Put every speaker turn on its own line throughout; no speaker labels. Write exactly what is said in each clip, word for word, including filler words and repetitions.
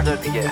ندار دیگه.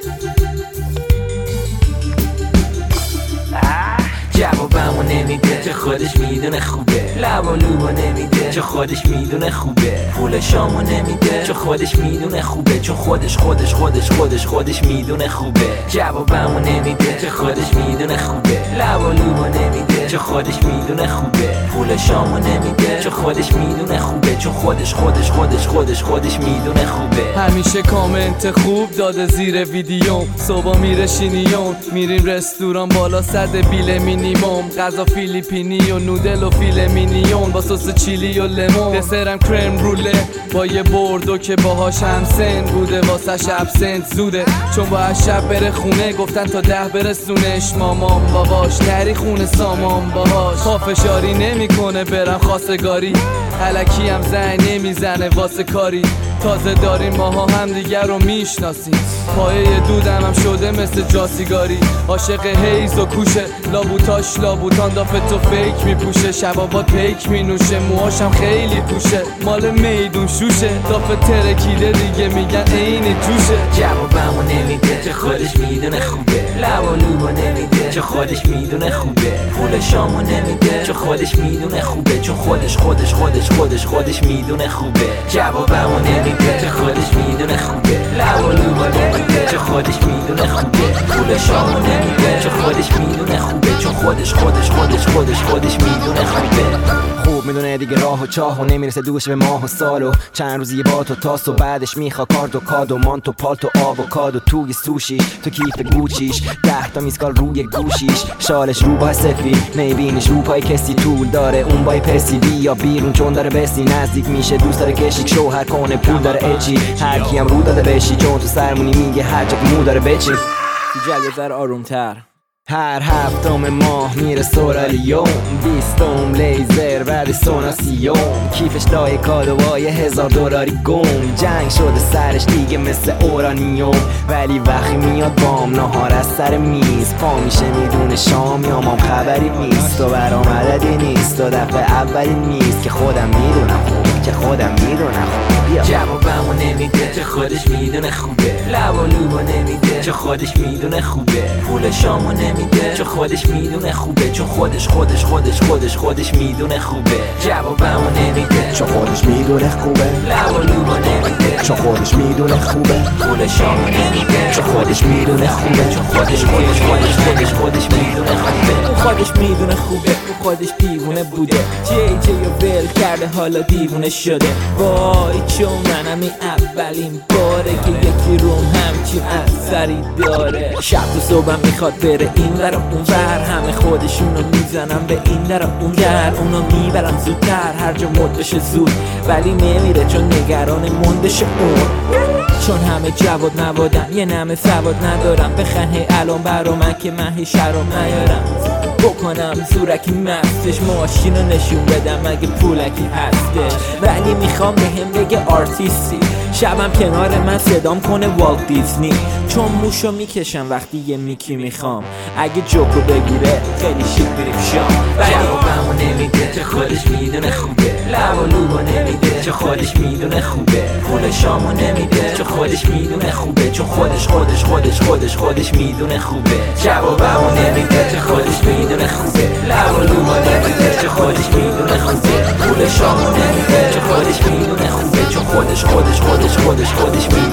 جوابمو نمیده چه خودش میدونه خوبه، لبا لوبا نمیده چه خودش میدونه خوبه، پول شامو نمیده چه خودش میدونه خوبه، چون خودش خودش خودش خودش خودش میدونه خوبه. جوابمو نمیده چه خودش میدونه خوبه، لبا لوبا نمیده چه خودش میدونه خوبه، پول شامو نمیده چه خودش میدونه خوبه، چون خودش خودش خودش خودش خودش میدونه خوبه.
همیشه کامنت خوب داده زیر ویدیوم، صبح میره شینیون، میریم رستوران بالا صد بیل مینیموم، غذا فیلیپینی و نودل و فیل مینیون با سس چیلی و لیمون، دسرم کرم روله با یه بردو که باهاش هم سن بوده، واسه شب سنت زوده چون باید شب بره خونه، گفتن تا ده برسونش مامان باباش، نری خونه سامان باهاش، پافشاری نمی کنه برم خواستگاری، الکی هم زنگ نمیزنه واسه کاری، تازه داریم ماها هم دیگر رو میشناسیم، پایه دودم هم شده مثل جاسیگاری، عاشق هیز و کوشه، لابوتاش لابوتان دافه تو فیک میپوشه، شبابات پیک مینوشه، موهاشم خیلی پوشه، مال میدون شوشه، دافه ترکیده دیگه میگن عین جوشه.
جوابمو نمیده چه خودش میدونه خوبه، لبا لوبا نمیده چه خودش میدونه خوبه، پول شامو نمیده چه خودش میدونه خوبه، چون خودش خودش خودش خودش خودش میدونه خوبه. جوابمو نمیده چه خودش میدونه خوبه، لبا لوبا نمیده چه خودش میدونه خوبه، پول شامو نمیده چه خودش میدونه خوبه، چون خودش خودش خودش خودش خودش میدونه خوبه.
خوب میدونه دیگه راه و چاه و نمیرسه دوش به ماه و سال و چند روزی با تو تاس و بعدش میخوا کارت و کاد و مانت و پالت و آووکادو توی سوشی تو کیف گوچیش، ده تا میسکال روی گوشیش، شالش رو با سفید میبینیش رو پای کسی طول داره اون بای پرسی بیا بیرون چون داره بسی نزدیک میشه دوست داره کشیک شوهر کنه پول داره اچی هر کی هم رو داده بشی چون تو سرمونی میگه هر جا که مو داره بچی
جل یه ذره آرومتر.
هر هفتم ماه میره سورالیوم، بیستم لیزر بعد سوناسیوم، کیفش لای کادوهای هزار دلاری گم، جنگ شده سرش دیگه مثل اورانیوم، ولی وقتی میاد بام نهار از سر میز پا میشه میدونه شام یا مام خبری نیست و برام عددی نیست و دفعه اولی نیست که خودم میدونم خوب که خودم میدونم خوب.
جوابمو نمیده چه خودش میدونه خوبه، لبا لوبا نمیده چه خودش میدونه خوبه، پول شامو نمیده چه خودش میدونه خوبه، چون خودش خودش خودش خودش خودش میدونه خوبه. جوابمو نمیده
چون خودش میدونه خوبه،
لبا لوبا نمیده
چون خودش میدونه خوبه،
پول شامو نمیده چه خودش میدونه خوبه، چون خودش خودش خودش خودش خودش میدونه خوبه.
اون خودش میدونه خوبه، اون خودش دیوونه بوده، جی جی و ول کرده حالا دیوونه شده، وای چون منم این اولین باره که یکی روم همچین اثری داره، شب و صبحم میخواد بره این ور و اون ور، همه خودشونو میزنم به این در و اون در، اونو میبرم زودتر هر جا مد بشه زود، ولی نمیره چون نگران موندش اون، چون همه جواد موادم یه نمه سواد ندارم، بخن هی الان برا من که من هی شرام نیارم، بکنم زورکی مستش ماشین رو نشون بدم اگه پولکی هستش، ولی میخوام بهم بگه آرتیستی، شبم کنار من صدام کنه والت دیزنی، چون موشو میکشم وقتی یه میکی میخوام، اگه جوکو بگیره خیلی شیک بریم شام.
جوابمو نمیده چه خودش میدونه خوبه، لبا لوبا نمیده چه خودش میدونه خوبه، پول شامو نمیده چه خودش میدونه خوبه، چون خودش خودش خودش خودش خودش میدونه خوبه. جوابمو نمیده چه خودش میدونه خوبه، لبا لوبا نمیده چه خودش میدونه خوبه، پول شامو نمیده چه خودش میدونه خوبه، چون خودش خودش خودش خودش خودش میدونه